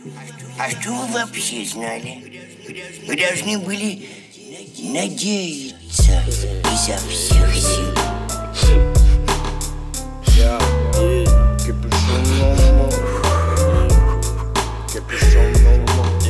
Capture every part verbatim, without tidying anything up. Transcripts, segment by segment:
А что вы вообще знали? Вы должны были надеяться изо всех сил. Я капюшон, капюшон.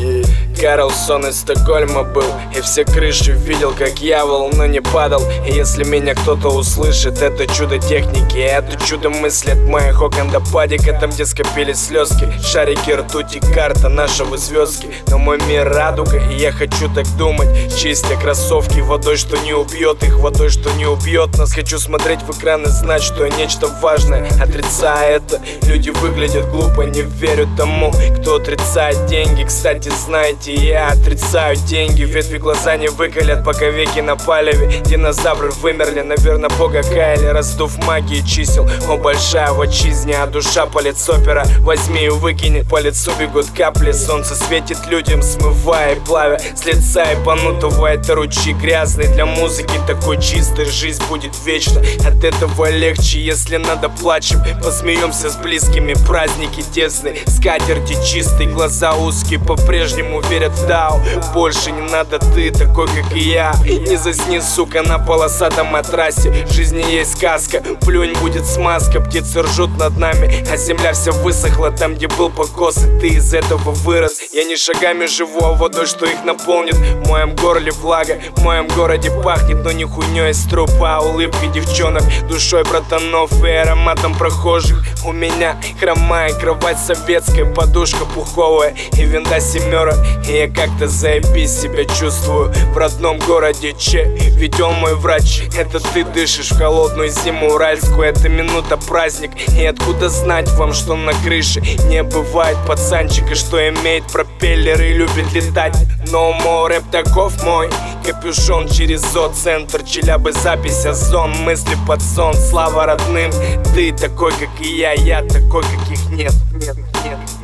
Карлсон из Стокгольма был, и все крыши видел, как я волну не падал. И если меня кто-то услышит, это чудо техники, это чудо мысли от моих окон до падика, там где скопились слезки, шарики, ртуть и карта нашего звездки. Но мой мир радуга, и я хочу так думать, чистя кроссовки водой, что не убьет их, водой, что не убьет нас. Хочу смотреть в экран и знать, что я нечто важное, отрицая это. Люди выглядят глупо, не верю тому, кто отрицает деньги. Кстати, знаете, я отрицаю деньги. Ветви глаза не выколят, пока веки на палеве. Динозавры вымерли, наверное, бога каяли, раздув магии чисел. О, большая в отчизне, а душа палец опера. Возьми и выкини, по лицу бегут капли. Солнце светит людям, смывая и плавя с лица и понутого. Это ручей грязный, для музыки такой чистой. Жизнь будет вечна, от этого легче. Если надо, плачем, посмеемся с близкими. Праздники тесные, скатерти чистые, глаза узкие, по-прежнему верят в Дау. Больше не надо ты, такой как и я. Не засни, сука, на полосатом матрасе. В жизни есть сказка, плюнь, будет смазка. Птицы ржут над нами, а земля вся высохла. Там, где был покос, и ты из этого вырос. Я не шагами живу, а водой, что их наполнит. В моем горле влага, в моем городе пахнет, но не хуйней из трупа, а улыбкой девчонок, душой братанов и ароматом прохожих. У меня хромая кровать советская, подушка пуховая и винда семерок. И я как-то заебись себя чувствую в родном городе Че. Ведь он мой врач, это ты дышишь в холодную зиму уральскую. Это минута праздник, и откуда знать вам, что на крыше не бывает пацанчика, что имеет пропеллер и любит летать. Но мой рэп таков мой, капюшон через зооцентр, Челябы запись, озон, мысли под сон. Слава родным, ты такой как и я, я такой каких нет, нет, нет.